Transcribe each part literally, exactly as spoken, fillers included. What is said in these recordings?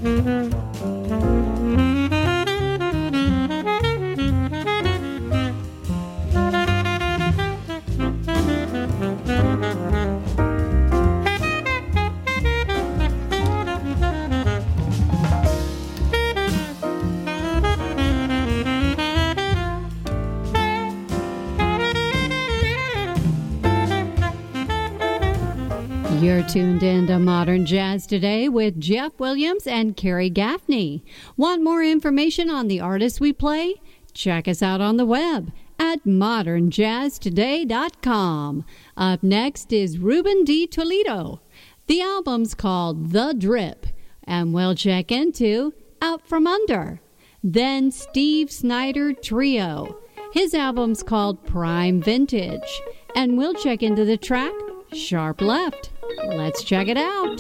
You're tuned in to Modern Jazz Today with Jeff Williams and Carrie Gaffney. Want more information on the artists we play? Check us out on the web at modern jazz today dot com. Up next is Ruben de Toledo. The album's called The Drip, and we'll check into Out From Under. Then Steve Snyder Trio. His album's called Prime Vintage, and we'll check into the track Sharp Left. Let's check it out.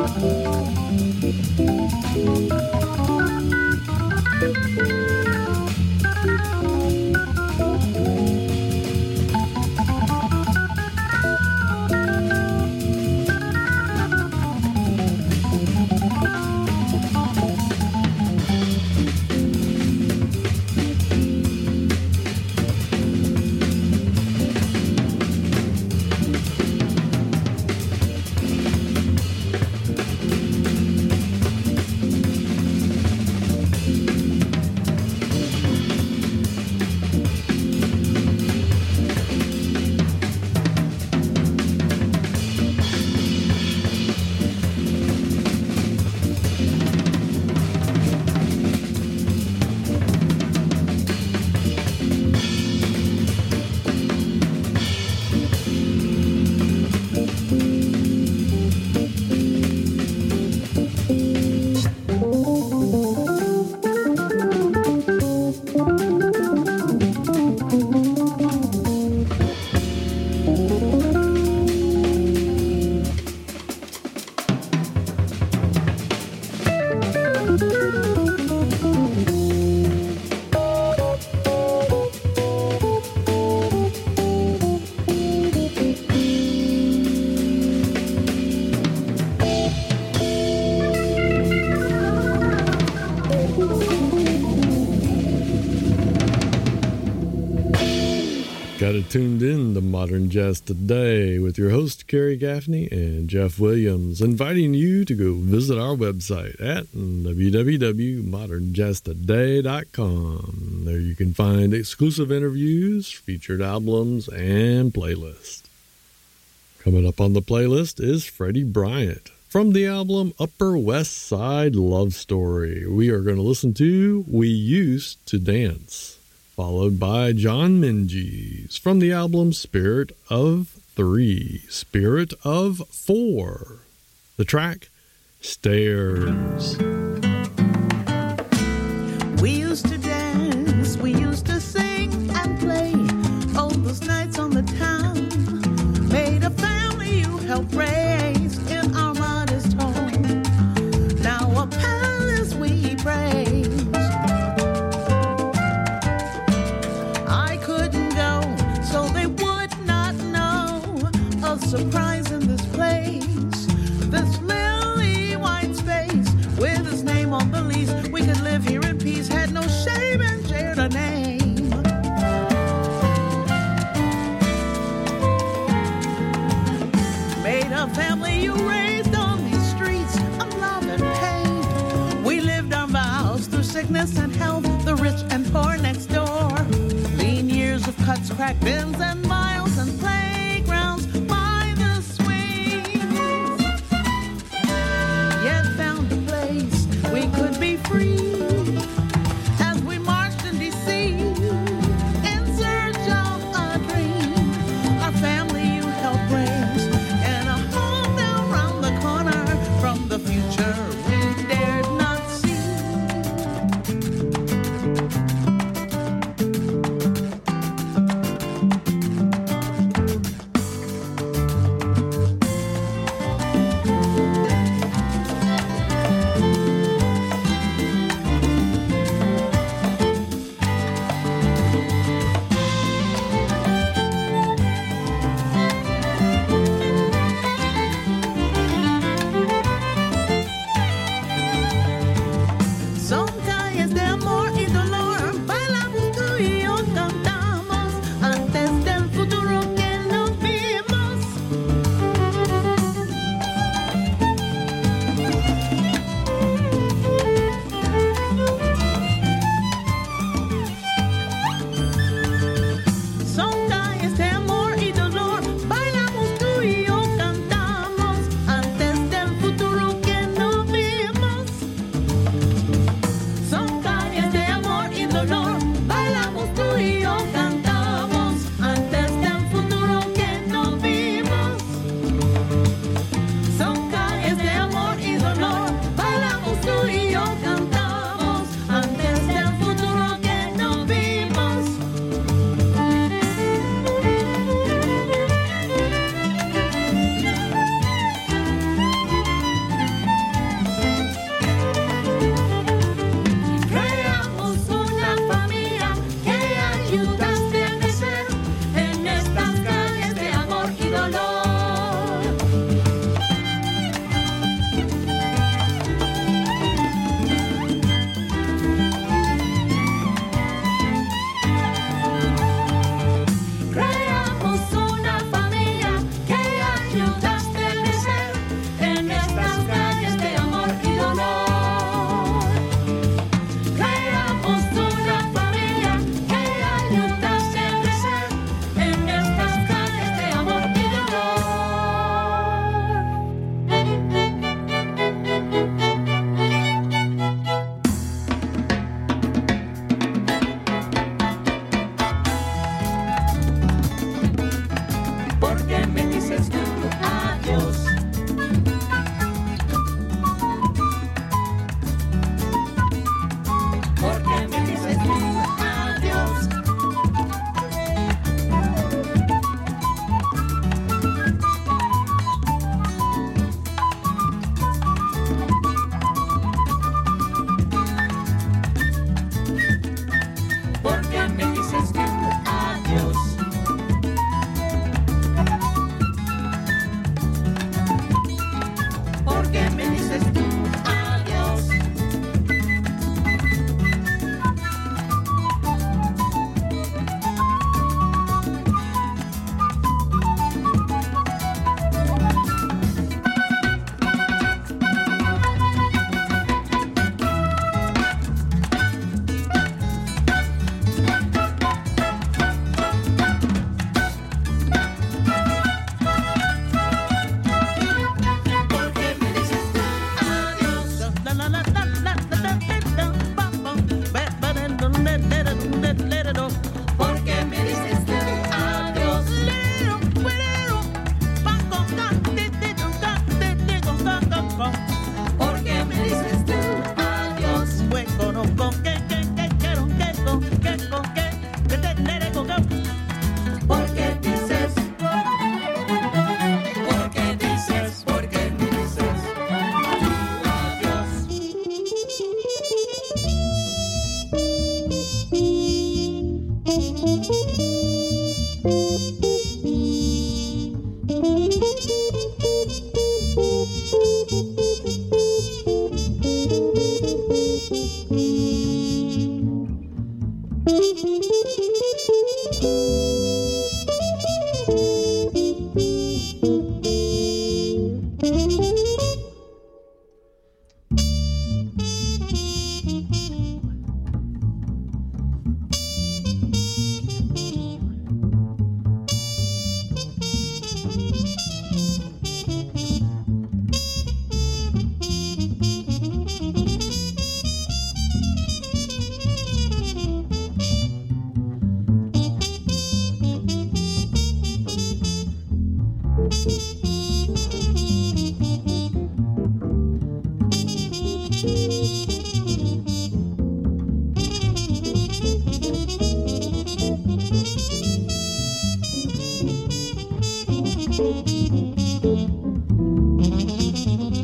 Got it tuned in to Modern Jazz Today with your host, Kerry Gaffney and Jeff Williams, inviting you to go visit our website at w w w dot modern jazz today dot com. There you can find exclusive interviews, featured albums, and playlists. Coming up on the playlist is Freddie Bryant from the album Upper West Side Love Story. We are going to listen to We Used to Dance, followed by John Minges from the album Spirit of Three, Spirit of Four. The track, Stairs. We used to dance, we used to sing and play, all those nights on the town, made a family you helped raise in our modest home. Now a palace we praise. Surprise in this place, this lily white space with his name on the lease. We could live here in peace, had no shame and shared a name. Made a family you raised on these streets of love and pain. We lived our vows through sickness and health, the rich and poor next door. Lean years of cuts, cracked bins and miles and playgrounds. We could be free as we marched in D C in search of a dream. Our family you helped raise and a home down round the corner from the future we dared not see.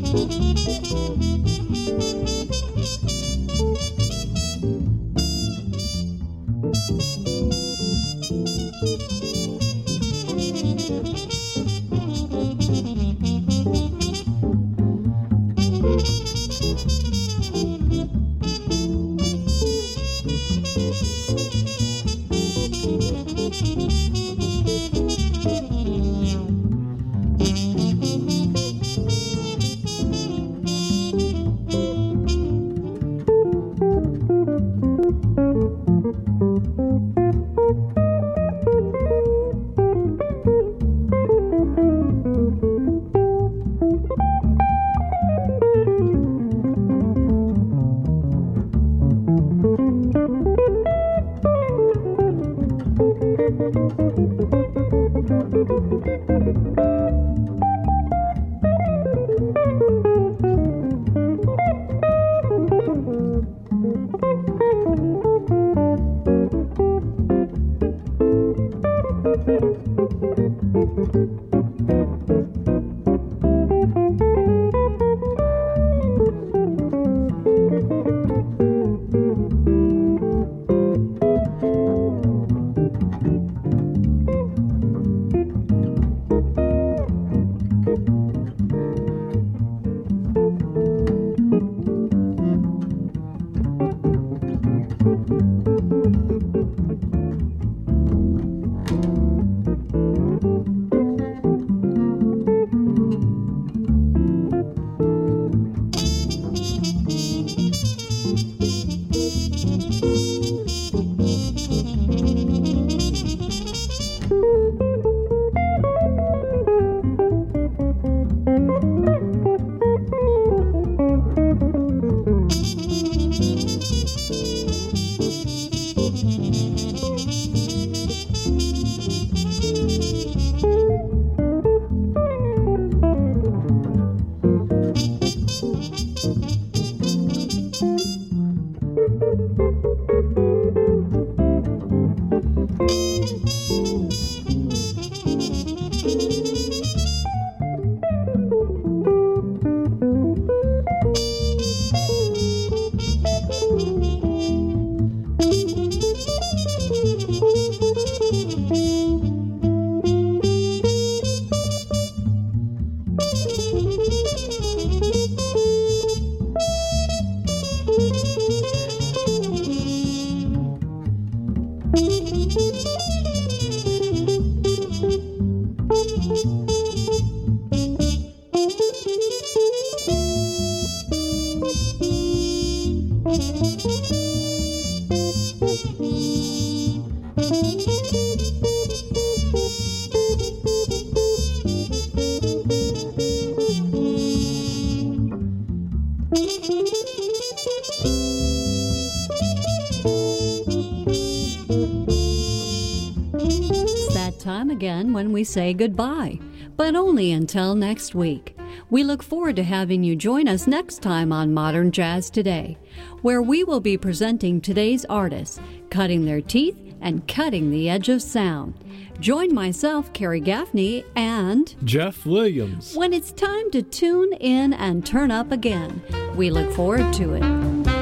Time again when we say goodbye, but only until next week. We look forward to having you join us next time on Modern Jazz Today, where we will be presenting today's artists, cutting their teeth and cutting the edge of sound. Join myself, Carrie Gaffney, and Jeff Williams when it's time to tune in and turn up again. We look forward to it.